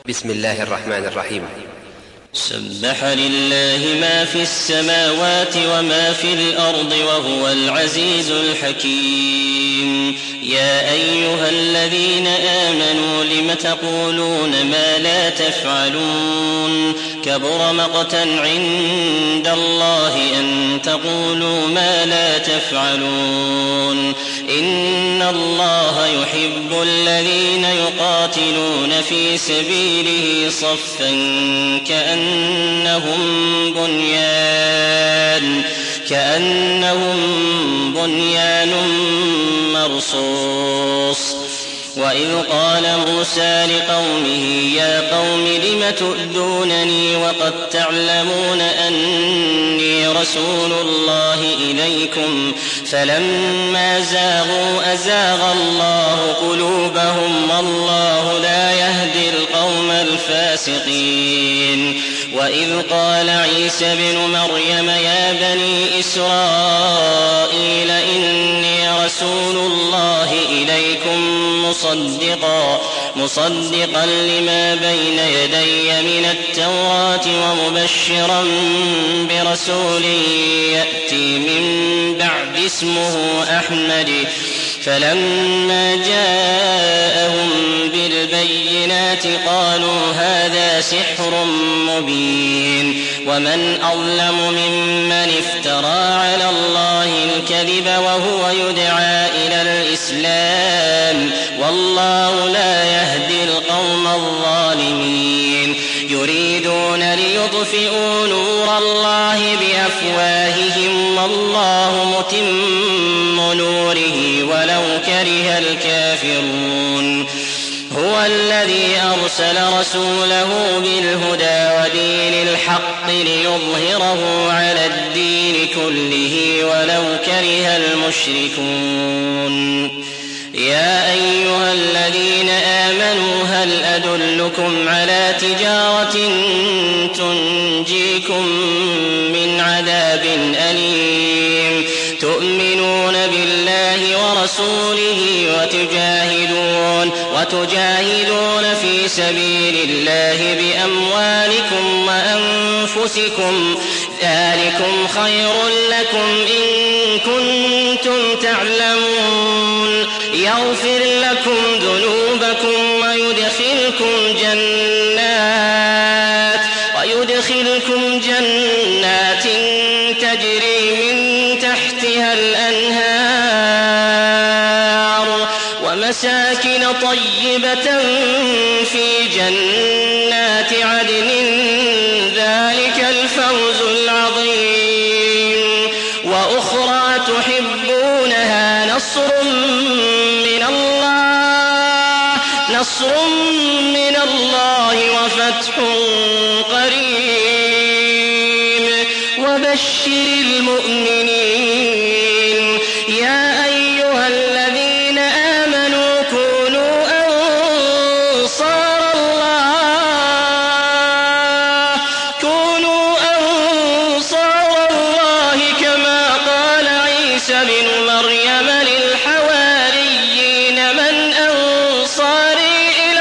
بسم الله الرحمن الرحيم. سبح لله ما في السماوات وما في الأرض وهو العزيز الحكيم. يا أيها الذين آمنوا لم تقولون ما لا تفعلون؟ كبر مقتا عند الله أن تقولوا ما لا تفعلون. إن الله يحب الذين يقاتلون في سبيله صفا كأنهم بنيان مرصوص. وإذ قال موسى لقومه يا قوم لم تؤذونني وقد تعلمون أني رسول الله إليكم فلما زاغوا أزاغ الله قلوبهم والله لا يهدي القوم الفاسقين. وإذ قال عيسى ابن مريم يا بني إسرائيل إني رسول الله إليكم مصدقا لما بين يدي من التوراة ومبشرا برسول يأتي من بعد اسمه أحمد. فلما جاءهم بالبينات قالوا هذا سحر مبين. ومن أظلم ممن افترى على الله الكذب وهو يدعى إلى الإسلام والله لا يهدي القوم الظالمين. يريدون ليطفئوا نور الله بأفواههم والله متم نوره ولو كره الكافرون. هو الذي أرسل رسوله بالهدى ودين الحق ليظهره على الدين كله ولو كره المشركون. يا أيها الذين آمنوا هل أدلكم على تجارة تنجيكم من عذاب أليم؟ تؤمنون بالله ورسوله وتجاهدون في سبيل الله بأموالكم وأنفسكم ذلكم خير لكم إن كنتم تعلمون. يغفر لكم ذنوبكم ويدخلكم جنات تجري من تحتها الأنهار ومساكن طيبة في جنات عدن ذلك الفوز العظيم. وأخرى تحبونها نصر من الله وفتح قريب وبشر المؤمنين. يا أيها الذين آمنوا كونوا أنصار الله كما قال عيسى بن مريم للحواريين من أنصاري إلى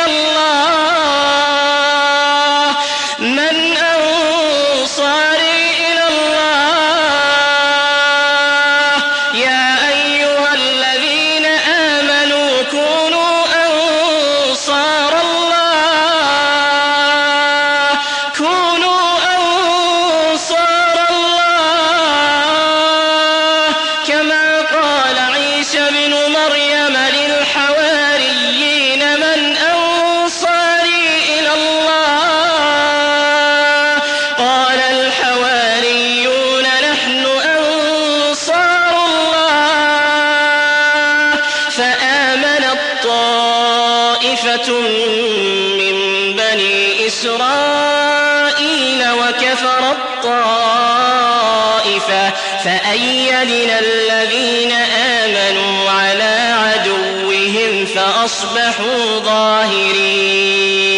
الله؟ يا أيها الذين آمنوا كونوا أنصار الله كما قال عيسى بن مريم للحواريين من أنصاري إلى الله؟ قال الحواريون نحن أنصار الله. فآمنت طائفة من بني إسرائيل وكفرت طائفة فأيدنا الذين آمنوا على عدوهم فأصبحوا ظاهرين.